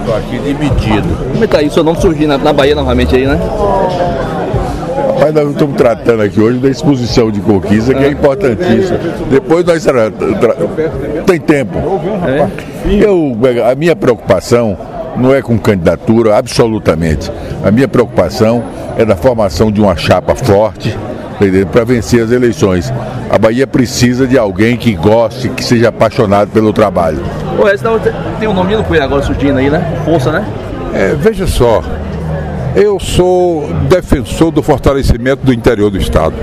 Estou aqui dividido. Como é que tá aí? O seu nome surgindo na Bahia novamente aí, né? Rapaz, nós estamos tratando aqui hoje da exposição de Conquista, que é importantíssima. Depois nós tem tempo. A minha preocupação não é com candidatura, absolutamente. A minha preocupação é da formação de uma chapa forte para vencer as eleições. A Bahia precisa de alguém que goste, que seja apaixonado pelo trabalho. Tem um nome do Coelho agora surgindo aí, né? Força, né? Veja só, eu sou defensor do fortalecimento do interior do estado.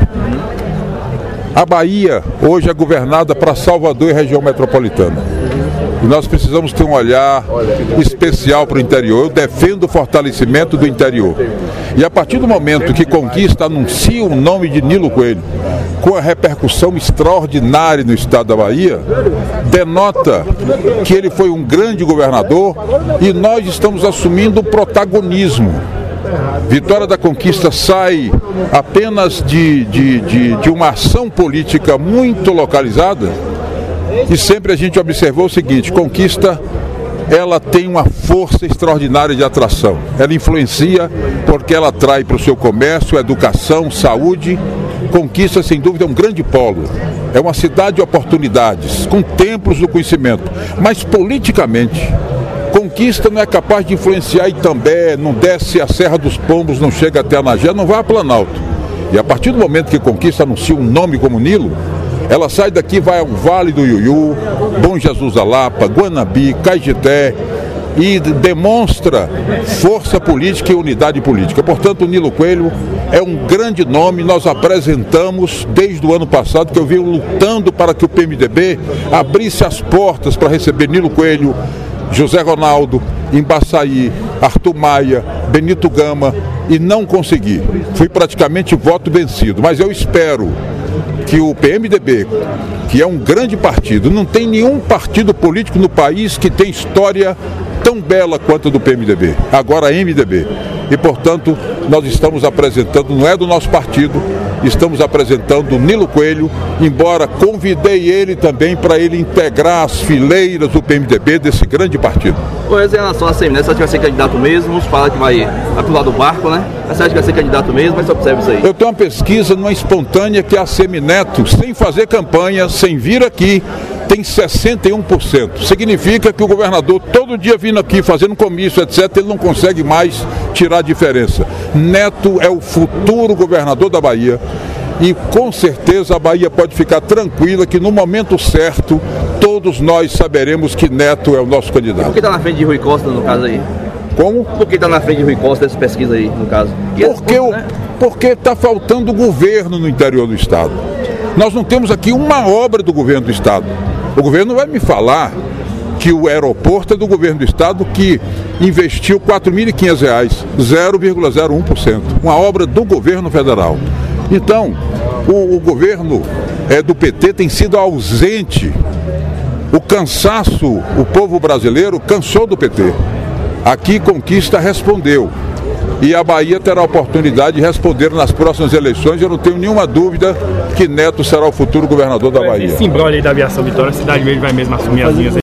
A Bahia hoje é governada para Salvador e região metropolitana. E nós precisamos ter um olhar especial para o interior. Eu defendo o fortalecimento do interior. E a partir do momento que Conquista anuncia o nome de Nilo Coelho, com a repercussão extraordinária no estado da Bahia, denota que ele foi um grande governador e nós estamos assumindo o protagonismo. Vitória da Conquista sai apenas de uma ação política muito localizada. E sempre a gente observou o seguinte: Conquista, ela tem uma força extraordinária de atração. Ela influencia porque ela atrai para o seu comércio, educação, saúde. Conquista, sem dúvida, é um grande polo. É uma cidade de oportunidades, com templos do conhecimento. Mas politicamente, Conquista não é capaz de influenciar Itambé, não desce a Serra dos Pombos, não chega até Anagé, não vai a Planalto. E a partir do momento que Conquista anuncia um nome como Nilo, ela sai daqui, vai ao Vale do Iuiú, Bom Jesus da Lapa, Guanabi, Caetité, e demonstra força política e unidade política. Portanto, o Nilo Coelho é um grande nome. Nós apresentamos desde o ano passado, que eu venho lutando para que o PMDB abrisse as portas para receber Nilo Coelho, José Ronaldo, Embaçaí, Arthur Maia, Benito Gama, e não consegui. Fui praticamente voto vencido, mas eu espero que o PMDB, que é um grande partido, não tem nenhum partido político no país que tem história tão bela quanto a do PMDB, agora a MDB. E, portanto, nós estamos apresentando, não é do nosso partido, estamos apresentando o Nilo Coelho, embora convidei ele também para ele integrar as fileiras do PMDB, desse grande partido. Pois, em relação a Semineto, você acha que vai ser candidato mesmo? Uns falam que vai pro lado do barco, né? Você acha que vai ser candidato mesmo? Mas você observa isso aí. Eu tenho uma pesquisa numa espontânea que a Semineto, sem fazer campanha, sem vir aqui, tem 61%. Significa que o governador, todo dia vindo aqui, fazendo comício, etc., ele não consegue mais tirar a diferença. Neto é o futuro governador da Bahia e, com certeza, a Bahia pode ficar tranquila que, no momento certo, todos nós saberemos que Neto é o nosso candidato. Por que está na frente de Rui Costa, no caso aí? Como? Por que está na frente de Rui Costa dessa pesquisa aí, no caso? Porque está faltando governo no interior do estado. Nós não temos aqui uma obra do governo do estado. O governo vai me falar que o aeroporto é do governo do estado, que investiu R$ 4.500, 0,01%. Uma obra do governo federal. Então, o governo do PT tem sido ausente. O cansaço, o povo brasileiro cansou do PT. Aqui Conquista respondeu. E a Bahia terá a oportunidade de responder nas próximas eleições. Eu não tenho nenhuma dúvida que Neto será o futuro governador da Bahia. Esse imbróglio aí da aviação Vitória, a cidade mesmo vai mesmo assumir as linhas aí.